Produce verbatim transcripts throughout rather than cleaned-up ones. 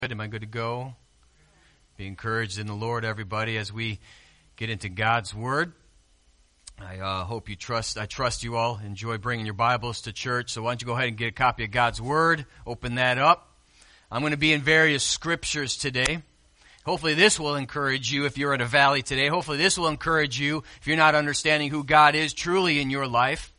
Am I good to go? Be encouraged in the Lord, everybody, as we get into God's Word. I uh, hope you trust, I trust you all enjoy bringing your Bibles to church. So why don't you go ahead and get a copy of God's Word, open that up. I'm going to be in various scriptures today. Hopefully this will encourage you if you're in a valley today. Hopefully this will encourage you if you're not understanding who God is truly in your life.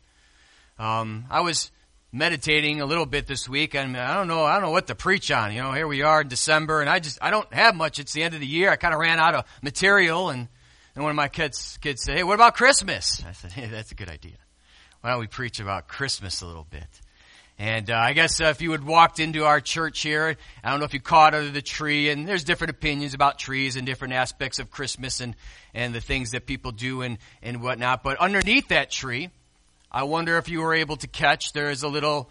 Um, I was meditating a little bit this week, and I don't know, I don't know what to preach on. You know, here we are in December, and I just, I don't have much. It's the end of the year. I kind of ran out of material, and, and one of my kids, kids said, "Hey, what about Christmas?" I said, "Hey, that's a good idea. Why don't we preach about Christmas a little bit?" And uh, I guess uh, if you had walked into our church here, I don't know if you caught under the tree, and there's different opinions about trees and different aspects of Christmas and, and the things that people do and, and whatnot. But underneath that tree, I wonder if you were able to catch, there is a little,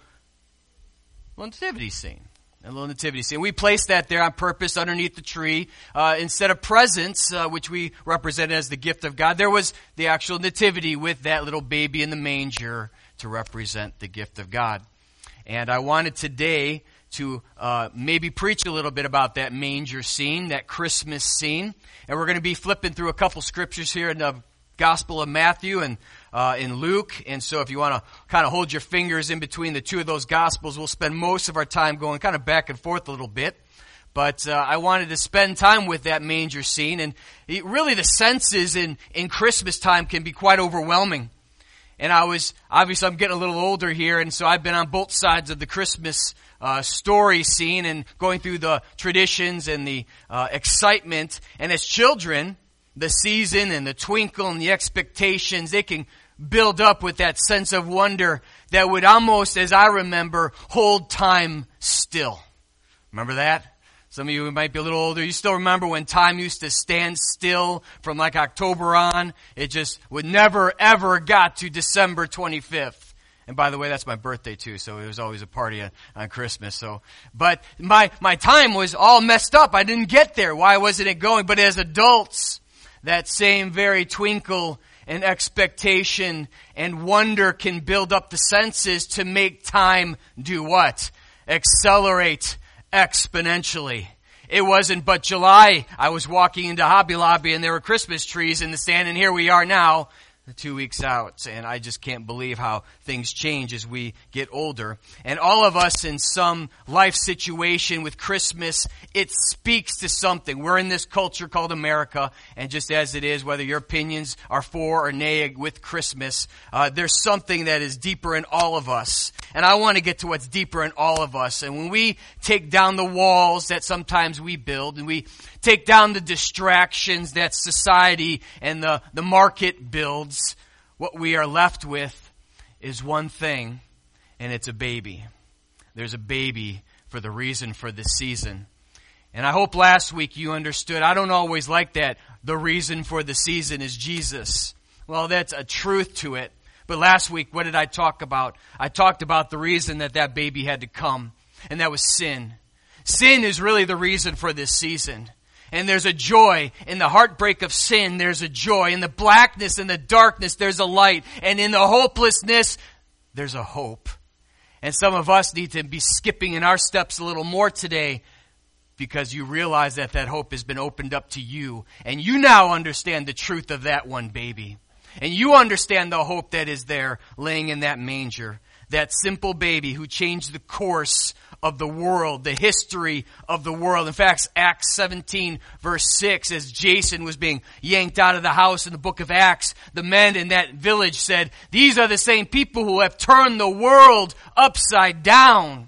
little nativity scene. A little nativity scene. We placed that there on purpose underneath the tree. Uh, instead of presents, uh, which we represent as the gift of God, there was the actual nativity with that little baby in the manger to represent the gift of God. And I wanted today to uh, maybe preach a little bit about that manger scene, that Christmas scene. And we're going to be flipping through a couple scriptures here in the Gospel of Matthew and uh, in Luke. And so if you want to kind of hold your fingers in between the two of those Gospels, we'll spend most of our time going kind of back and forth a little bit. But uh, I wanted to spend time with that manger scene. And it, really the senses in, in Christmas time can be quite overwhelming. And I was, obviously I'm getting a little older here, and so I've been on both sides of the Christmas uh, story scene and going through the traditions and the uh, excitement. And as children, the season and the twinkle and the expectations, they can build up with that sense of wonder that would almost, as I remember, hold time still. Remember that? Some of you might be a little older. You still remember when time used to stand still from like October on? It just would never, ever got to December twenty-fifth. And by the way, that's my birthday too, so it was always a party on, on Christmas. So, but my, my time was all messed up. I didn't get there. Why wasn't it going? But as adults, that same very twinkle and expectation and wonder can build up the senses to make time do what? Accelerate exponentially. It wasn't but July. I was walking into Hobby Lobby and there were Christmas trees in the stand, and here we are now, two weeks out. And I just can't believe how things change as we get older. And all of us in some life situation with Christmas, it speaks to something. We're in this culture called America, and just as it is, whether your opinions are for or nay with Christmas, uh, there's something that is deeper in all of us. And I want to get to what's deeper in all of us. And when we take down the walls that sometimes we build, and we take down the distractions that society and the, the market builds, what we are left with is one thing, and it's a baby. There's a baby for the reason for this season. And I hope last week you understood, I don't always like that, the reason for the season is Jesus. Well, that's a truth to it. But last week, what did I talk about? I talked about the reason that that baby had to come, and that was sin. Sin is really the reason for this season. And there's a joy in the heartbreak of sin. There's a joy in the blackness and the darkness. There's a light. And in the hopelessness, there's a hope. And some of us need to be skipping in our steps a little more today because you realize that that hope has been opened up to you. And you now understand the truth of that one baby. And you understand the hope that is there laying in that manger. That simple baby who changed the course of the world, the history of the world. In fact, Acts seventeen verse six, as Jason was being yanked out of the house in the book of Acts, the men in that village said, "These are the same people who have turned the world upside down."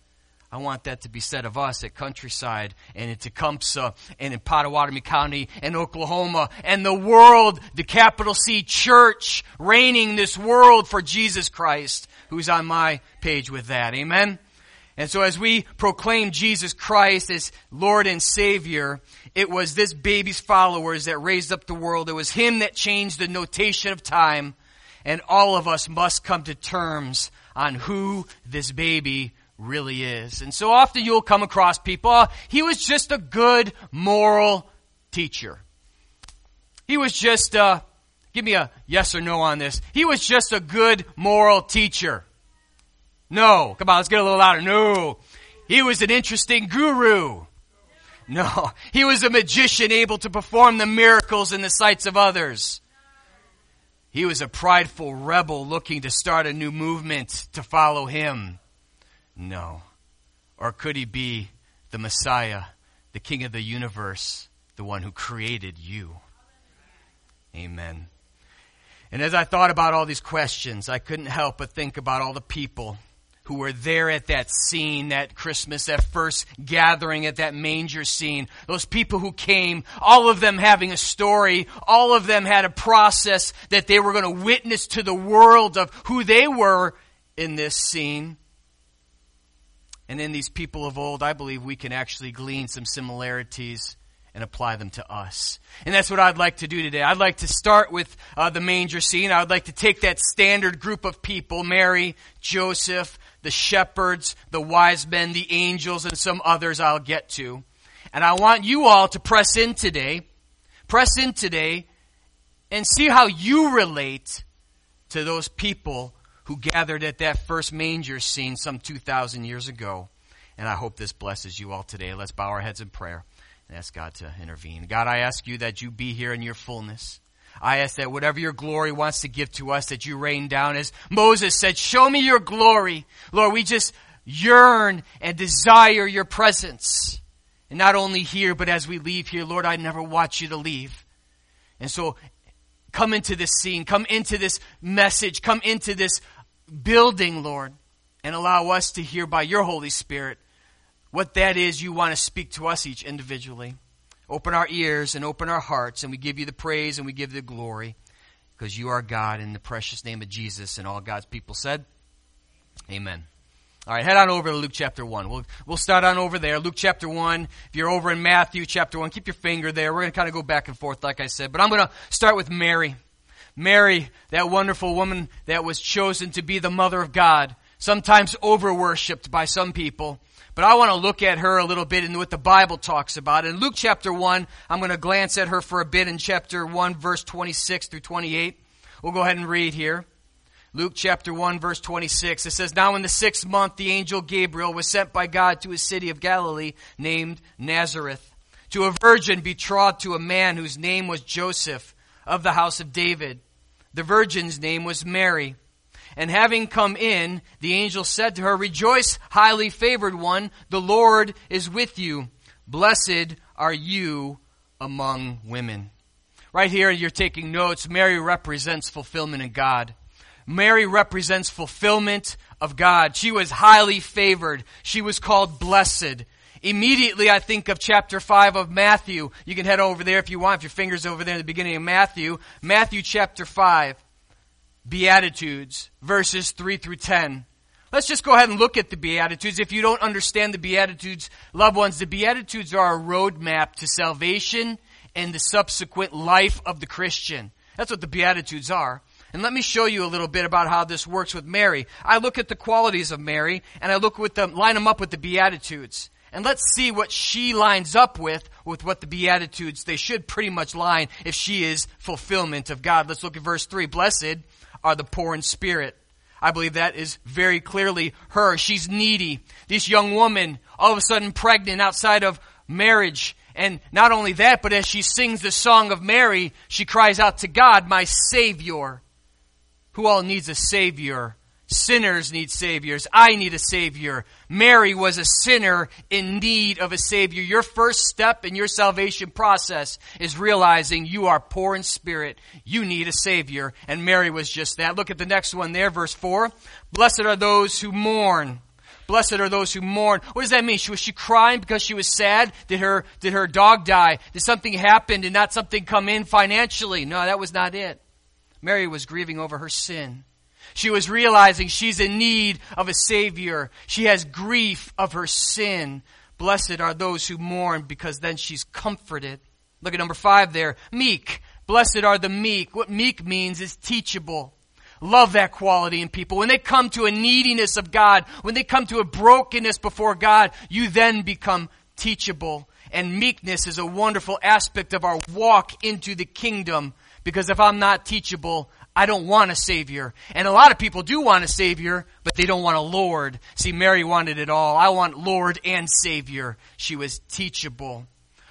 I want that to be said of us at Countryside and in Tecumseh and in Pottawatomie County and Oklahoma and the world, the capital C church reigning this world for Jesus Christ, who's on my page with that. Amen? And so as we proclaim Jesus Christ as Lord and Savior, it was this baby's followers that raised up the world. It was Him that changed the notation of time. And all of us must come to terms on who this baby really is. And so often you'll come across people, oh, he was just a good moral teacher. He was just, uh, give me a yes or no on this. He was just a good moral teacher. No. Come on, let's get a little louder. No. He was an interesting guru. No, he was a magician able to perform the miracles in the sights of others. He was a prideful rebel looking to start a new movement to follow him. No. Or could he be the Messiah, the King of the universe, the one who created you? Amen. And as I thought about all these questions, I couldn't help but think about all the people who were there at that scene, that Christmas, that first gathering at that manger scene. Those people who came, all of them having a story, all of them had a process that they were going to witness to the world of who they were in this scene. And in these people of old, I believe we can actually glean some similarities and apply them to us. And that's what I'd like to do today. I'd like to start with uh, the manger scene. I would like to take that standard group of people, Mary, Joseph, the shepherds, the wise men, the angels, and some others I'll get to. And I want you all to press in today, press in today, and see how you relate to those people who gathered at that first manger scene some two thousand years ago. And I hope this blesses you all today. Let's bow our heads in prayer and ask God to intervene. God, I ask you that you be here in your fullness. I ask that whatever your glory wants to give to us, that you rain down. As Moses said, show me your glory. Lord, we just yearn and desire your presence. And not only here, but as we leave here, Lord, I never want you to leave. And so come into this scene, come into this message, come into this building, Lord, and allow us to hear by your Holy Spirit what that is you want to speak to us each individually. Open our ears and open our hearts, and we give you the praise and we give you the glory because you are God in the precious name of Jesus. And all God's people said, amen. All right, head on over to Luke chapter one. We'll, we'll start on over there. Luke chapter one. If you're over in Matthew chapter one, keep your finger there. We're going to kind of go back and forth, like I said. But I'm going to start with Mary. Mary, that wonderful woman that was chosen to be the mother of God, sometimes over-worshipped by some people. But I want to look at her a little bit and what the Bible talks about. In Luke chapter one, I'm going to glance at her for a bit in chapter one, verse twenty-six through twenty-eight. We'll go ahead and read here. Luke chapter one, verse twenty-six. It says, now in the sixth month, the angel Gabriel was sent by God to a city of Galilee named Nazareth, to a virgin betrothed to a man whose name was Joseph, of the house of David. The virgin's name was Mary. And having come in, the angel said to her, rejoice, highly favored one, the Lord is with you. Blessed are you among women. Right here, you're taking notes. Mary represents fulfillment in God. Mary represents fulfillment of God. She was highly favored. She was called blessed. Immediately, I think of chapter five of Matthew. You can head over there if you want, if your finger's over there in the beginning of Matthew. Matthew chapter five. Beatitudes, verses three through ten. Let's just go ahead and look at the Beatitudes. If you don't understand the Beatitudes, loved ones, the Beatitudes are a roadmap to salvation and the subsequent life of the Christian. That's what the Beatitudes are. And let me show you a little bit about how this works with Mary. I look at the qualities of Mary, and I look with them, line them up with the Beatitudes. And let's see what she lines up with, with what the Beatitudes, they should pretty much line if she is fulfillment of God. Let's look at verse three. Blessed are the poor in spirit. I believe that is very clearly her. She's needy. This young woman, all of a sudden pregnant outside of marriage. And not only that, but as she sings the song of Mary, she cries out to God, my Savior. Who all needs a Savior? Sinners need Saviors. I need a Savior. Mary was a sinner in need of a Savior. Your first step in your salvation process is realizing you are poor in spirit. You need a Savior. And Mary was just that. Look at the next one there, verse four. Blessed are those who mourn. Blessed are those who mourn. What does that mean? Was she crying because she was sad? Did her, did her dog die? Did something happen? Did not something come in financially? No, that was not it. Mary was grieving over her sin. She was realizing she's in need of a Savior. She has grief of her sin. Blessed are those who mourn, because then she's comforted. Look at number five there. Meek. Blessed are the meek. What meek means is teachable. Love that quality in people. When they come to a neediness of God, when they come to a brokenness before God, you then become teachable. And meekness is a wonderful aspect of our walk into the kingdom. Because if I'm not teachable, I don't want a Savior. And a lot of people do want a Savior, but they don't want a Lord. See, Mary wanted it all. I want Lord and Savior. She was teachable.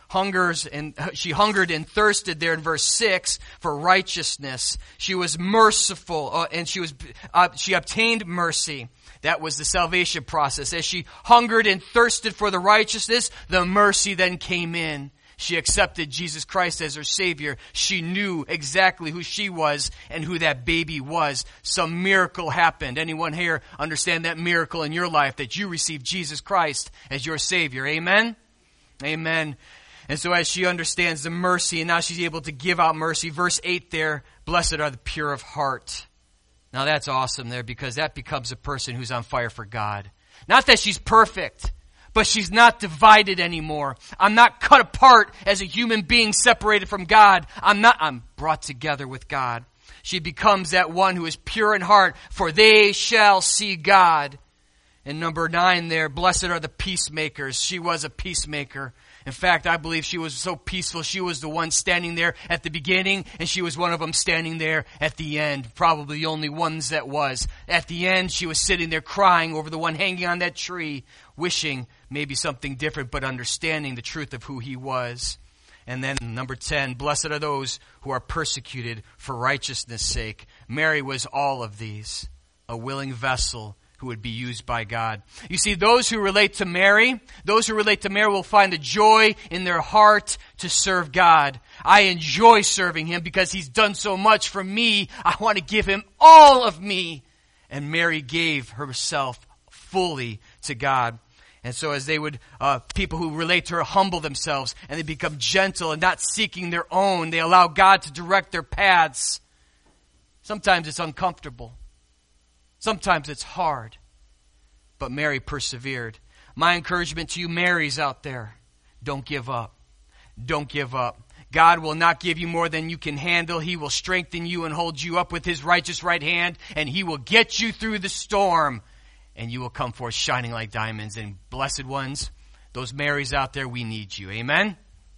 hungers and she hungered and thirsted there in verse six for righteousness. She was merciful uh, and she was uh, she obtained mercy. That was the salvation process. As she hungered and thirsted for the righteousness, the mercy then came in. She accepted Jesus Christ as her Savior. She knew exactly who she was and who that baby was. Some miracle happened. Anyone here understand that miracle in your life, that you received Jesus Christ as your Savior? Amen? Amen. And so as she understands the mercy, and now she's able to give out mercy, verse eight there, blessed are the pure of heart. Now that's awesome there, because that becomes a person who's on fire for God. Not that she's perfect, but she's not divided anymore. I'm not cut apart as a human being separated from God. I'm not, I'm brought together with God. She becomes that one who is pure in heart, for they shall see God. And number nine there, blessed are the peacemakers. She was a peacemaker. In fact, I believe she was so peaceful. She was the one standing there at the beginning, and she was one of them standing there at the end. Probably the only ones that was. At the end, she was sitting there crying over the one hanging on that tree, wishing maybe something different, but understanding the truth of who he was. And then number ten, blessed are those who are persecuted for righteousness' sake. Mary was all of these, a willing vessel who would be used by God. You see, those who relate to Mary, those who relate to Mary will find the joy in their heart to serve God. I enjoy serving him because he's done so much for me. I want to give him all of me. And Mary gave herself fully to God. And so as they would, uh, people who relate to her humble themselves and they become gentle and not seeking their own. They allow God to direct their paths. Sometimes it's uncomfortable. Sometimes it's hard, but Mary persevered. My encouragement to you Marys out there, don't give up. Don't give up. God will not give you more than you can handle. He will strengthen you and hold you up with his righteous right hand, and he will get you through the storm, and you will come forth shining like diamonds. And blessed ones, those Marys out there, we need you. Amen?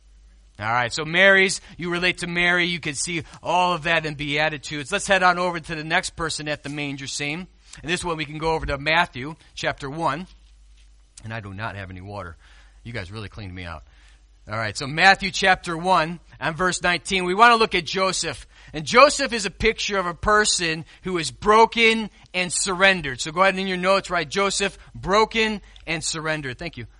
All right, so Marys, you relate to Mary. You can see all of that in Beatitudes. Let's head on over to the next person at the manger scene. And this one we can go over to Matthew chapter one. And I do not have any water. You guys really cleaned me out. All right, so Matthew chapter one and verse nineteen. We want to look at Joseph. And Joseph is a picture of a person who is broken and surrendered. So go ahead and in your notes write Joseph, broken and surrendered. Thank you.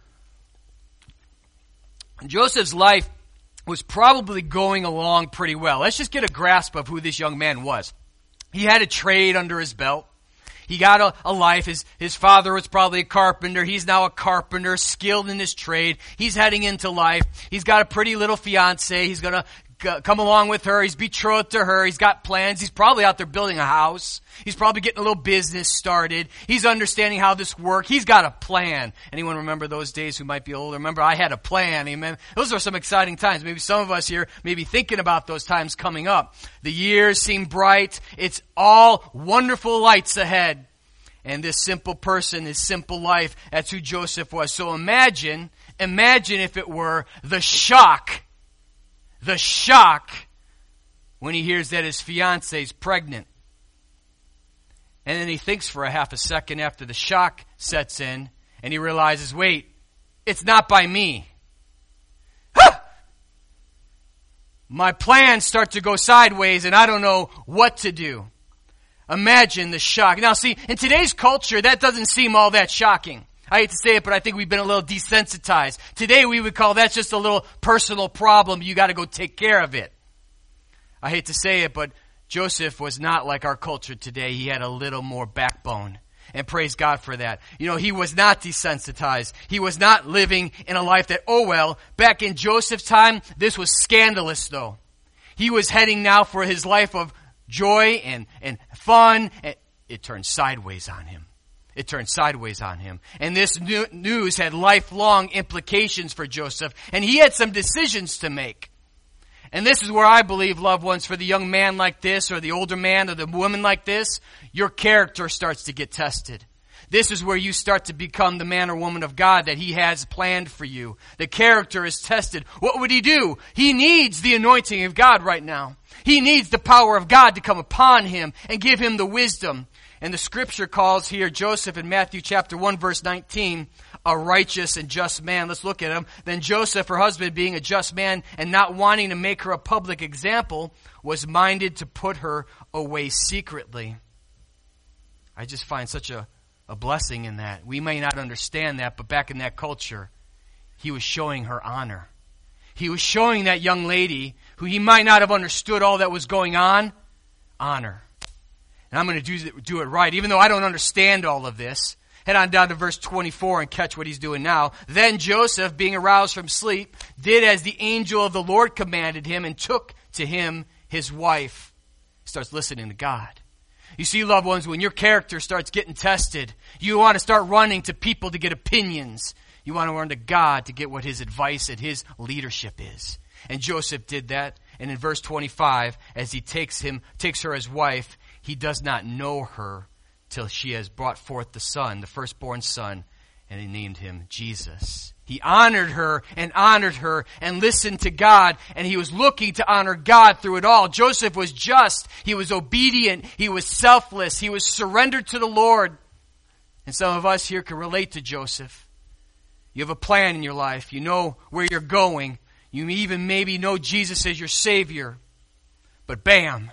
Joseph's life was probably going along pretty well. Let's just get a grasp of who this young man was. He had a trade under his belt. He got a, a life. His, his father was probably a carpenter. He's now a carpenter, skilled in his trade. He's heading into life. He's got a pretty little fiance. He's going to g- come along with her. He's betrothed to her. He's got plans. He's probably out there building a house. He's probably getting a little business started. He's understanding how this works. He's got a plan. Anyone remember those days who might be older? Remember, I had a plan. Amen. Those are some exciting times. Maybe some of us here may be thinking about those times coming up. The years seem bright. It's all wonderful lights ahead. And this simple person, his simple life, that's who Joseph was. So imagine, imagine if it were the shock, the shock when he hears that his fiancée is pregnant. And then he thinks for a half a second after the shock sets in, and he realizes, wait, it's not by me. Ha! My plans start to go sideways, and I don't know what to do. Imagine the shock. Now see, in today's culture, that doesn't seem all that shocking. I hate to say it, but I think we've been a little desensitized. Today we would call that just a little personal problem. You got to go take care of it. I hate to say it, but Joseph was not like our culture today. He had a little more backbone. And praise God for that. You know, he was not desensitized. He was not living in a life that, oh well, back in Joseph's time, this was scandalous though. He was heading now for his life of joy and, and fun. And it turned sideways on him. It turned sideways on him. And this new news had lifelong implications for Joseph. And he had some decisions to make. And this is where I believe, loved ones, for the young man like this, or the older man, or the woman like this, your character starts to get tested. This is where you start to become the man or woman of God that he has planned for you. The character is tested. What would he do? He needs the anointing of God right now. He needs the power of God to come upon him and give him the wisdom. And the scripture calls here Joseph in Matthew chapter one verse nineteen a righteous and just man. Let's look at him. Then Joseph, her husband, being a just man and not wanting to make her a public example, was minded to put her away secretly. I just find such a, a blessing in that. We may not understand that, but back in that culture, he was showing her honor. He was showing that young lady, who he might not have understood all that was going on, honor. And I'm going to do, do it right, even though I don't understand all of this. Head on down to verse twenty-four and catch what he's doing now. Then Joseph, being aroused from sleep, did as the angel of the Lord commanded him and took to him his wife. He starts listening to God. You see, loved ones, when your character starts getting tested, you want to start running to people to get opinions. You want to run to God to get what his advice and his leadership is. And Joseph did that. And in verse twenty-five, as he takes him, takes her as wife, he does not know her till she has brought forth the son, the firstborn son, and he named him Jesus. He honored her and honored her and listened to God, and he was looking to honor God through it all. Joseph was just. He was obedient. He was selfless. He was surrendered to the Lord. And some of us here can relate to Joseph. You have a plan in your life. You know where you're going. You even maybe know Jesus as your Savior. But bam,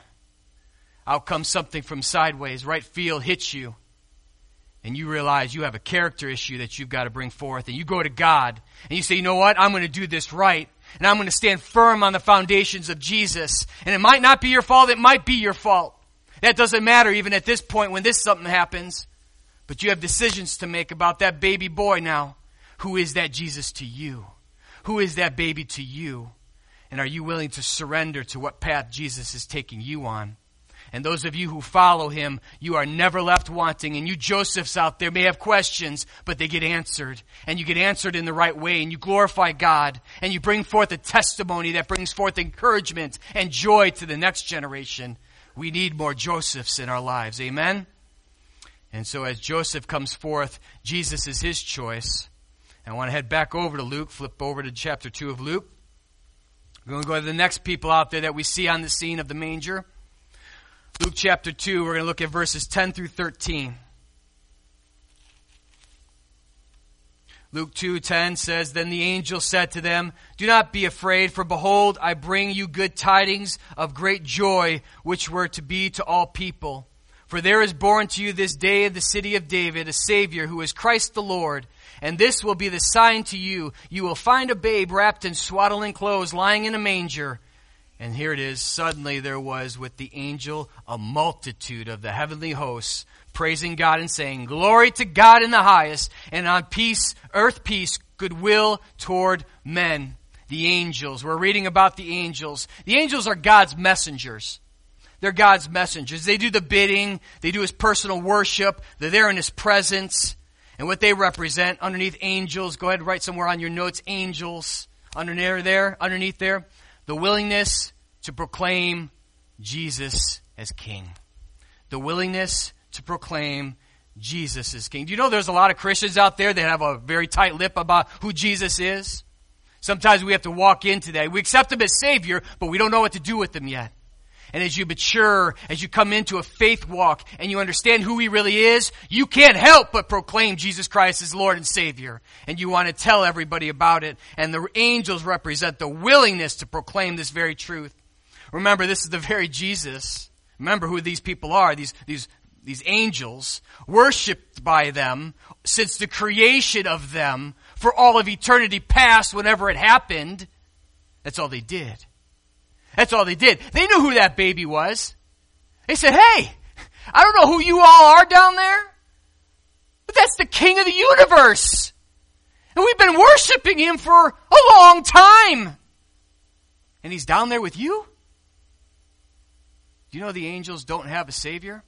out comes something from sideways. Right field hits you. And you realize you have a character issue that you've got to bring forth. And you go to God. And you say, you know what? I'm going to do this right. And I'm going to stand firm on the foundations of Jesus. And it might not be your fault. It might be your fault. That doesn't matter even at this point when this something happens. But you have decisions to make about that baby boy now. Who is that Jesus to you? Who is that baby to you? And are you willing to surrender to what path Jesus is taking you on? And those of you who follow him, you are never left wanting. And you Josephs out there may have questions, but they get answered. And you get answered in the right way. And you glorify God. And you bring forth a testimony that brings forth encouragement and joy to the next generation. We need more Josephs in our lives. Amen? And so as Joseph comes forth, Jesus is his choice. And I want to head back over to Luke, flip over to chapter two of Luke. We're going to go to the next people out there that we see on the scene of the manger. Luke chapter two, we're going to look at verses ten through thirteen. Luke two ten says, Then the angel said to them, Do not be afraid, for behold, I bring you good tidings of great joy, which were to be to all people. For there is born to you this day in the city of David a Savior, who is Christ the Lord. And this will be the sign to you. You will find a babe wrapped in swaddling clothes, lying in a manger. And here it is. Suddenly there was with the angel a multitude of the heavenly hosts, praising God and saying, Glory to God in the highest, and on peace, earth peace, goodwill toward men. The angels. We're reading about the angels. The angels are God's messengers. They're God's messengers. They do the bidding. They do his personal worship. They're there in his presence. And what they represent underneath angels, go ahead and write somewhere on your notes, angels, underneath there, underneath there, the willingness to proclaim Jesus as King. The willingness to proclaim Jesus as King. Do you know there's a lot of Christians out there that have a very tight lip about who Jesus is? Sometimes we have to walk into that. We accept him as Savior, but we don't know what to do with him yet. And as you mature, as you come into a faith walk and you understand who he really is, you can't help but proclaim Jesus Christ as Lord and Savior. And you want to tell everybody about it. And the angels represent the willingness to proclaim this very truth. Remember, this is the very Jesus. Remember who these people are, these, these, these angels, worshipped by them since the creation of them for all of eternity past, whenever it happened. That's all they did. That's all they did. They knew who that baby was. They said, hey, I don't know who you all are down there, but that's the King of the universe. And we've been worshiping him for a long time. And he's down there with you? Do you know the angels don't have a Savior?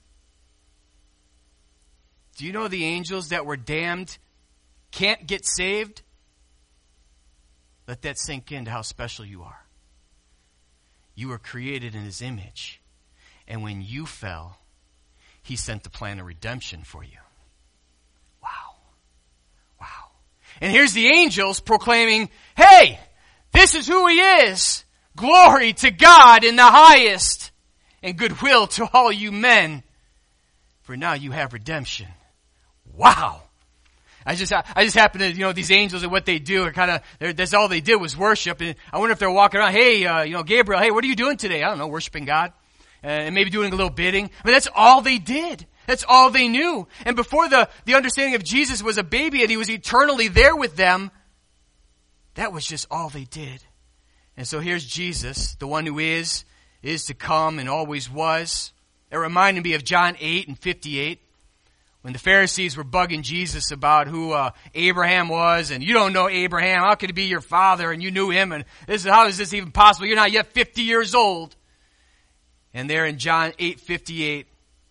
Do you know the angels that were damned can't get saved? Let that sink into how special you are. You were created in his image. And when you fell, he sent the plan of redemption for you. Wow. Wow. And here's the angels proclaiming, hey, this is who he is. Glory to God in the highest, and goodwill to all you men. For now you have redemption. Wow. I just, I just happen to, you know, these angels and what they do are kind of, that's all they did was worship. And I wonder if they're walking around, hey, uh, you know, Gabriel, hey, what are you doing today? I don't know, worshiping God. Uh, and maybe doing a little bidding. I mean, that's all they did. That's all they knew. And before the, the understanding of Jesus was a baby and he was eternally there with them, that was just all they did. And so here's Jesus, the one who is, is to come and always was. It reminded me of John eight and fifty-eight. When the Pharisees were bugging Jesus about who uh, Abraham was, and you don't know Abraham, how could he be your father, and you knew him, and this is, how is this even possible? You're not yet fifty years old. And there in John eight fifty-eight,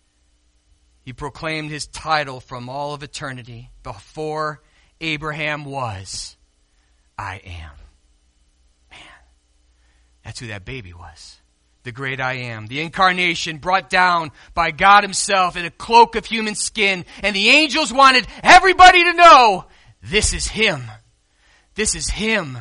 he proclaimed his title from all of eternity. Before Abraham was, I am. Man, that's who that baby was. The great I am, the incarnation brought down by God himself in a cloak of human skin. And the angels wanted everybody to know, this is him. This is him.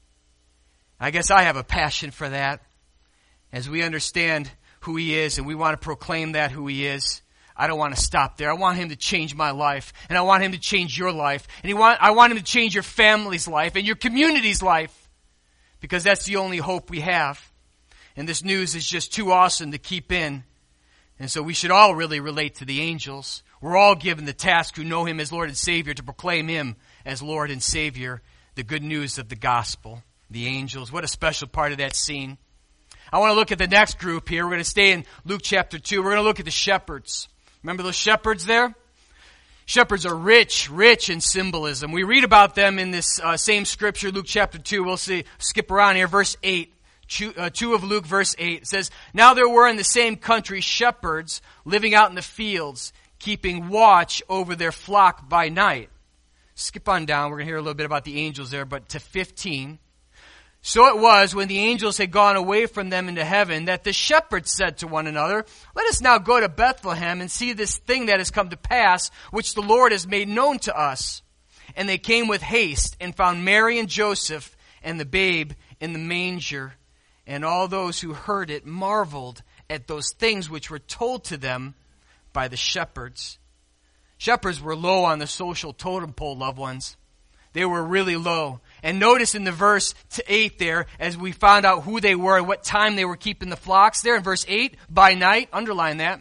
I guess I have a passion for that. As we understand who he is and we want to proclaim that who he is, I don't want to stop there. I want him to change my life. And I want him to change your life. And he want, I want him to change your family's life and your community's life. Because that's the only hope we have. And this news is just too awesome to keep in. And so we should all really relate to the angels. We're all given the task who know him as Lord and Savior to proclaim him as Lord and Savior, the good news of the gospel. The angels, what a special part of that scene. I want to look at the next group here. We're going to stay in Luke chapter two. We're going to look at the shepherds. Remember those shepherds there? Shepherds are rich, rich in symbolism. We read about them in this uh, same scripture, Luke chapter two. We'll see, skip around here, verse eight. two of Luke, verse eight, it says, Now there were in the same country shepherds living out in the fields, keeping watch over their flock by night. Skip on down. We're going to hear a little bit about the angels there, but to fifteen. So it was, when the angels had gone away from them into heaven, that the shepherds said to one another, Let us now go to Bethlehem and see this thing that has come to pass, which the Lord has made known to us. And they came with haste and found Mary and Joseph and the babe in the manger. And all those who heard it marveled at those things which were told to them by the shepherds. Shepherds were low on the social totem pole, loved ones. They were really low. And notice in the verse to eight there, as we found out who they were and what time they were keeping the flocks there in verse eight, by night, underline that.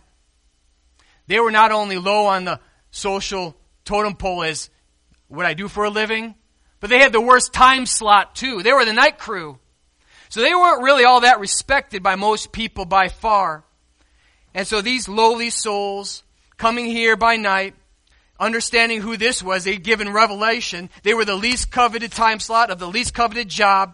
They were not only low on the social totem pole as what I do for a living, but they had the worst time slot too. They were the night crew. So they weren't really all that respected by most people by far. And so these lowly souls coming here by night, understanding who this was, they'd given revelation. They were the least coveted time slot of the least coveted job.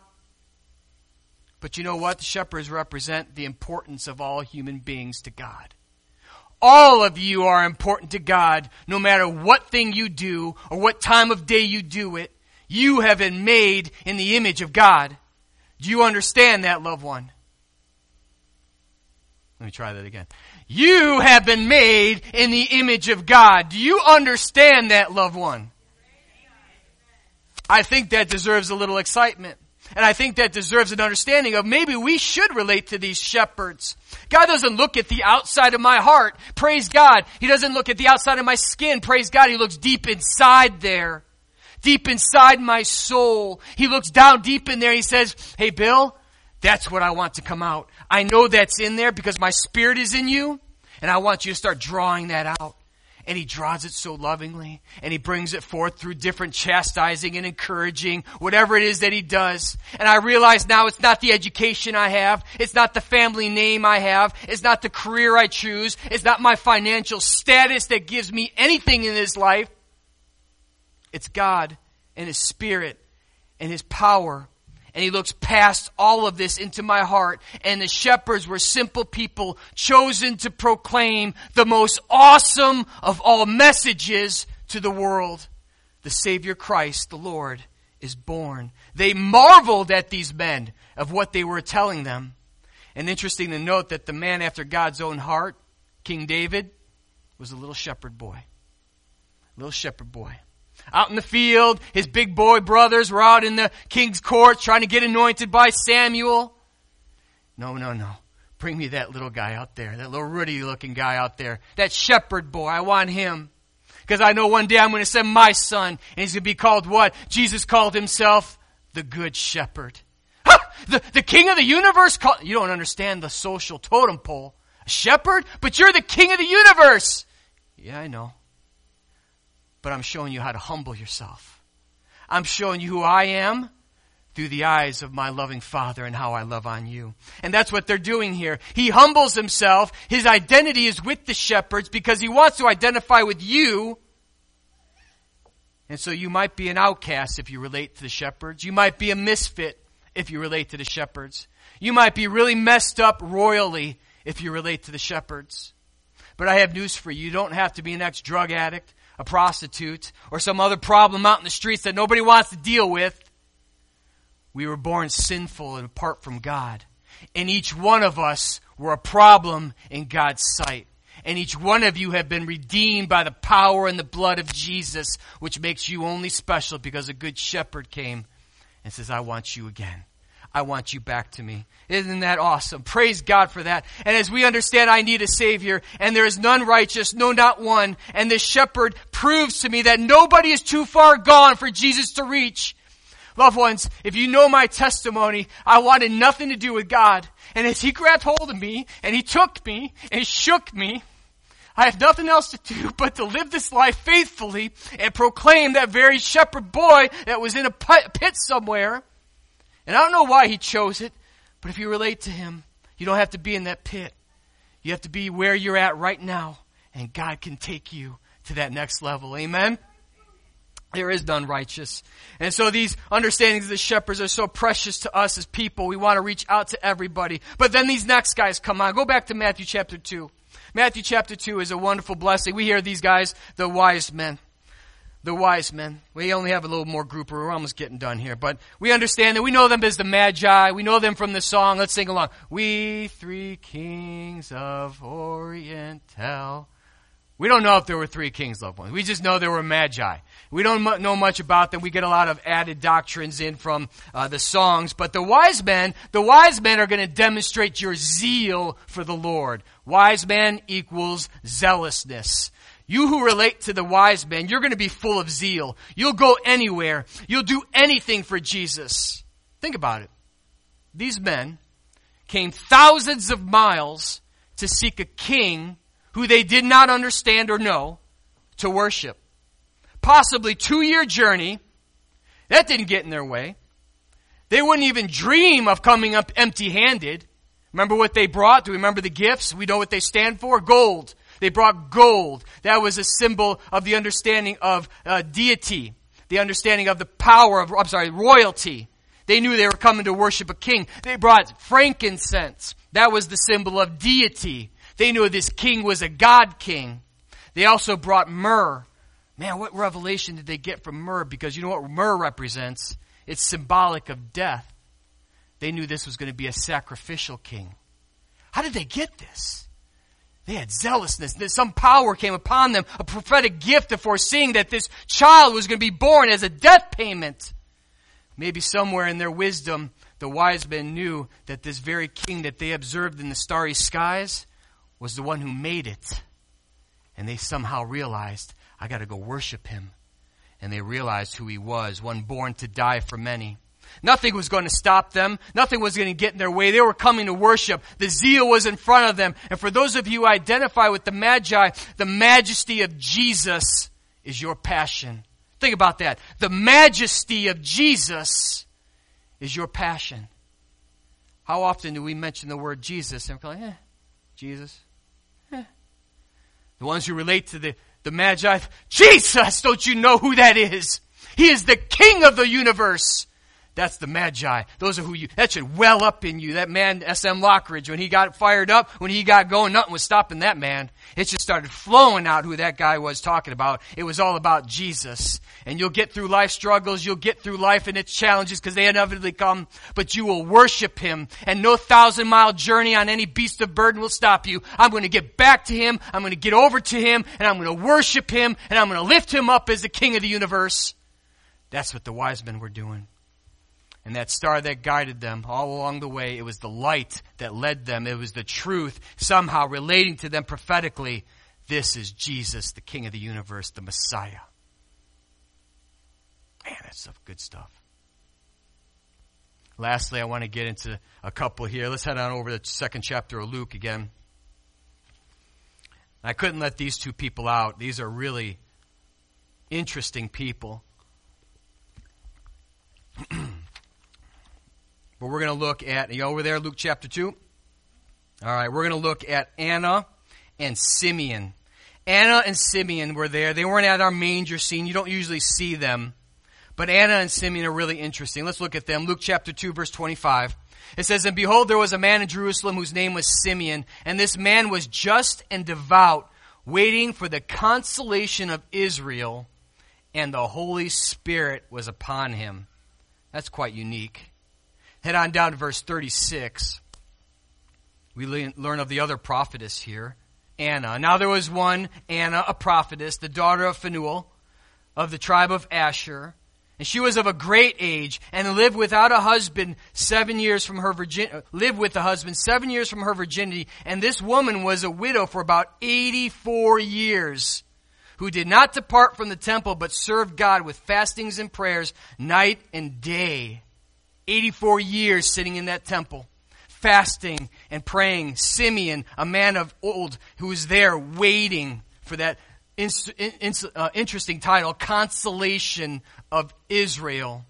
But you know what? The shepherds represent the importance of all human beings to God. All of you are important to God, no matter what thing you do or what time of day you do it. You have been made in the image of God. Do you understand that, loved one? Let me try that again. You have been made in the image of God. Do you understand that, loved one? I think that deserves a little excitement. And I think that deserves an understanding of maybe we should relate to these shepherds. God doesn't look at the outside of my heart. Praise God. He doesn't look at the outside of my skin. Praise God. He looks deep inside there. Deep inside my soul. He looks down deep in there. He says, Hey, Bill, that's what I want to come out. I know that's in there because my spirit is in you. And I want you to start drawing that out. And he draws it so lovingly. And he brings it forth through different chastising and encouraging, whatever it is that he does. And I realize now it's not the education I have. It's not the family name I have. It's not the career I choose. It's not my financial status that gives me anything in this life. It's God and his spirit and his power. And he looks past all of this into my heart. And the shepherds were simple people chosen to proclaim the most awesome of all messages to the world. The Savior Christ, the Lord, is born. They marveled at these men of what they were telling them. And interesting to note that the man after God's own heart, King David, was a little shepherd boy. Little shepherd boy. Out in the field, his big boy brothers were out in the king's court trying to get anointed by Samuel. No, no, no. Bring me that little guy out there, that little ruddy looking guy out there. That shepherd boy, I want him. because I know one day I'm going to send my son, and he's going to be called what? Jesus called himself the Good Shepherd. Huh! The, the king of the universe? Call, you don't understand the social totem pole. A shepherd? But you're the king of the universe. Yeah, I know. But I'm showing you how to humble yourself. I'm showing you who I am through the eyes of my loving Father and how I love on you. And that's what they're doing here. He humbles himself. His identity is with the shepherds because he wants to identify with you. And so you might be an outcast if you relate to the shepherds. You might be a misfit if you relate to the shepherds. You might be really messed up royally if you relate to the shepherds. But I have news for you. You don't have to be an ex-drug addict, a prostitute, or some other problem out in the streets that nobody wants to deal with. We were born sinful and apart from God. And each one of us were a problem in God's sight. And each one of you have been redeemed by the power and the blood of Jesus, which makes you only special because a good shepherd came and says, I want you again. I want you back to me. Isn't that awesome? Praise God for that. And as we understand, I need a Savior, and there is none righteous, no, not one. And this shepherd proves to me that nobody is too far gone for Jesus to reach. Loved ones, if you know my testimony, I wanted nothing to do with God. And as he grabbed hold of me, and he took me, and he shook me, I have nothing else to do but to live this life faithfully and proclaim that very shepherd boy that was in a pit somewhere. And I don't know why he chose it, but if you relate to him, you don't have to be in that pit. You have to be where you're at right now, and God can take you to that next level. Amen? There is none righteous. And so these understandings of the shepherds are so precious to us as people. We want to reach out to everybody. But then these next guys come on. Go back to Matthew chapter two. Matthew chapter two is a wonderful blessing. We hear these guys, the wise men. The wise men. We only have a little more group. We're almost getting done here. But we understand that we know them as the Magi. We know them from the song. Let's sing along. We three kings of Orient tell. We don't know if there were three kings, loved ones. We just know there were Magi. We don't mu- know much about them. We get a lot of added doctrines in from uh, the songs. But the wise men, the wise men are going to demonstrate your zeal for the Lord. Wise man equals zealousness. You who relate to the wise men, you're going to be full of zeal. You'll go anywhere. You'll do anything for Jesus. Think about it. These men came thousands of miles to seek a king who they did not understand or know to worship. Possibly two-year journey. That didn't get in their way. They wouldn't even dream of coming up empty-handed. Remember what they brought? Do we remember the gifts? We know what they stand for? Gold. They brought gold. That was a symbol of the understanding of uh, deity. The understanding of the power of, I'm sorry, royalty. They knew they were coming to worship a king. They brought frankincense. That was the symbol of deity. They knew this king was a God king. They also brought myrrh. Man, what revelation did they get from myrrh? Because you know what myrrh represents? It's symbolic of death. They knew this was going to be a sacrificial king. How did they get this? They had zealousness. Some power came upon them, a prophetic gift of foreseeing that this child was going to be born as a death payment. Maybe somewhere in their wisdom, the wise men knew that this very king that they observed in the starry skies was the one who made it. And they somehow realized, I got to go worship him. And they realized who he was, one born to die for many. Nothing was going to stop them. Nothing was going to get in their way. They were coming to worship. The zeal was in front of them. And for those of you who identify with the Magi, the majesty of Jesus is your passion. Think about that. The majesty of Jesus is your passion. How often do we mention the word Jesus and we're like, eh, Jesus? Eh. The ones who relate to the, the Magi, Jesus, don't you know who that is? He is the King of the universe. That's the Magi. Those are who you, that should well up in you. That man, S M Lockridge, when he got fired up, when he got going, nothing was stopping that man. It just started flowing out who that guy was talking about. It was all about Jesus. And you'll get through life struggles, you'll get through life and its challenges because they inevitably come, but you will worship him. And no thousand mile journey on any beast of burden will stop you. I'm going to get back to him, I'm going to get over to him, and I'm going to worship him, and I'm going to lift him up as the King of the universe. That's what the wise men were doing. And that star that guided them all along the way, it was the light that led them. It was the truth somehow relating to them prophetically. this is Jesus, the King of the universe, the Messiah. Man, that's some good stuff. Lastly, I want to get into a couple here. Let's head on over to the second chapter of Luke again. I couldn't let these two people out. These are really interesting people. But we're going to look at, are you over there, Luke chapter two? All right, we're going to look at Anna and Simeon. Anna and Simeon were there. They weren't at our manger scene. You don't usually see them. But Anna and Simeon are really interesting. Let's look at them. Luke chapter two, verse twenty-five. It says, "And behold, there was a man in Jerusalem whose name was Simeon, and this man was just and devout, waiting for the consolation of Israel, and the Holy Spirit was upon him." That's quite unique. Head on down to verse thirty-six. We learn of the other prophetess here, Anna. Now there was one, Anna, a prophetess, the daughter of Phanuel, of the tribe of Asher. And she was of a great age, and lived without a husband seven years from her virgin, lived with a husband seven years from her virginity. And this woman was a widow for about eighty-four years, who did not depart from the temple, but served God with fastings and prayers night and day. eighty-four years sitting in that temple, fasting and praying. Simeon, a man of old, who was there waiting for that in, in, uh, interesting title, Consolation of Israel.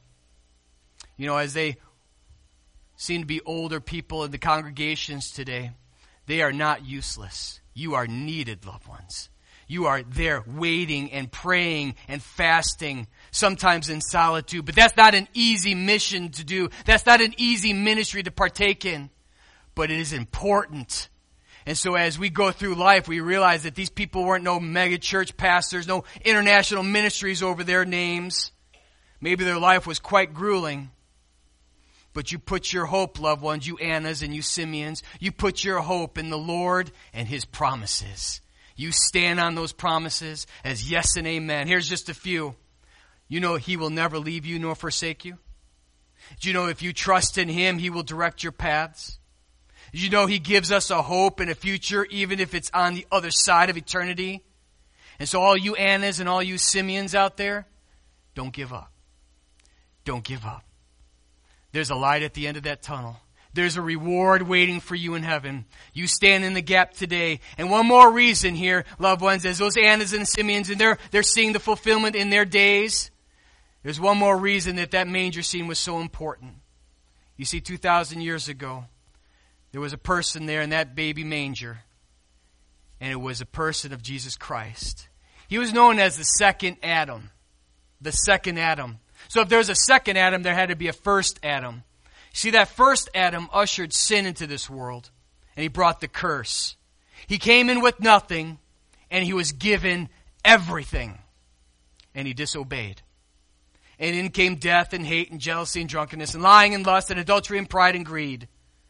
You know, as they seem to be older people in the congregations today, they are not useless. You are needed, loved ones. You are there waiting and praying and fasting, sometimes in solitude. But that's not an easy mission to do. That's not an easy ministry to partake in. But it is important. And so as we go through life, we realize that these people weren't no mega church pastors, no international ministries over their names. Maybe their life was quite grueling. But you put your hope, loved ones, you Annas and you Simeons, you put your hope in the Lord and His promises. You stand on those promises as yes and amen. Here's just a few. You know He will never leave you nor forsake you. Do you know if you trust in Him, He will direct your paths? Do you know He gives us a hope and a future, even if it's on the other side of eternity? And so all you Annas and all you Simeons out there, don't give up. Don't give up. There's a light at the end of that tunnel. There's a reward waiting for you in heaven. You stand in the gap today. And one more reason here, loved ones, as those Annas and Simeons, and they're, they're seeing the fulfillment in their days, there's one more reason that that manger scene was so important. You see, two thousand years ago, there was a person there in that baby manger, and it was a person of Jesus Christ. He was known as the second Adam. The second Adam. So if there's a second Adam, there had to be a first Adam. See, that first Adam ushered sin into this world, and he brought the curse. He came in with nothing, and he was given everything, and he disobeyed. And in came death and hate and jealousy and drunkenness and lying and lust and adultery and pride and greed.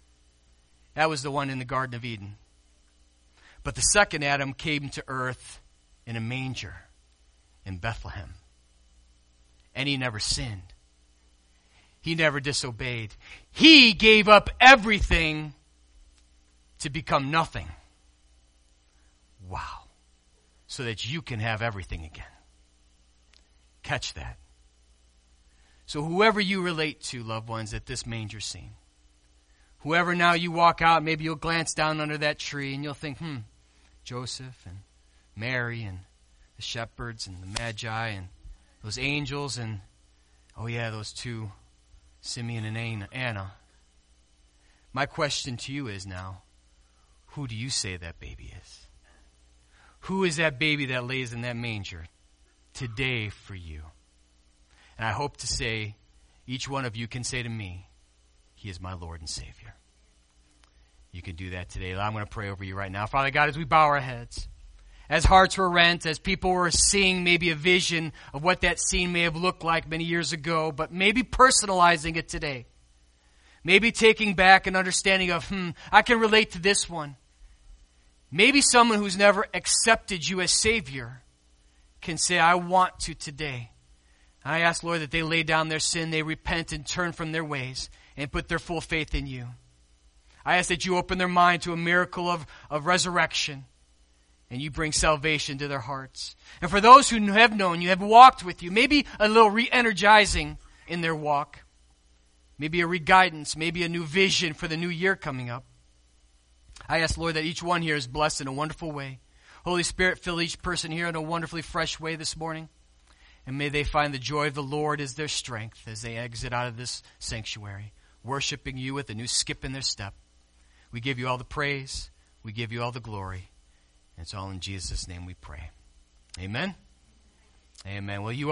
That was the one in the Garden of Eden. But the second Adam came to earth in a manger in Bethlehem. And he never sinned. He never disobeyed. He gave up everything to become nothing. Wow. So that you can have everything again. Catch that. So whoever you relate to, loved ones, at this manger scene, whoever now you walk out, maybe you'll glance down under that tree and you'll think, hmm, Joseph and Mary and the shepherds and the Magi and those angels and, oh yeah, those two, Simeon and Anna. My question to you is now, who do you say that baby is? Who is that baby that lays in that manger today for you? And I hope to say, each one of you can say to me, He is my Lord and Savior. You can do that today. I'm going to pray over you right now. Father God, as we bow our heads, as hearts were rent, as people were seeing maybe a vision of what that scene may have looked like many years ago, but maybe personalizing it today. Maybe taking back an understanding of, hmm, I can relate to this one. Maybe someone who's never accepted you as Savior can say, I want to today. I ask, Lord, that they lay down their sin, they repent and turn from their ways and put their full faith in you. I ask that you open their mind to a miracle of, of resurrection and you bring salvation to their hearts. And for those who have known you, have walked with you, maybe a little re-energizing in their walk, maybe a re-guidance, maybe a new vision for the new year coming up. I ask, Lord, that each one here is blessed in a wonderful way. Holy Spirit, fill each person here in a wonderfully fresh way this morning. And may they find the joy of the Lord as their strength as they exit out of this sanctuary, worshiping you with a new skip in their step. We give you all the praise. We give you all the glory. And it's all in Jesus' name we pray. Amen. Amen. Well, you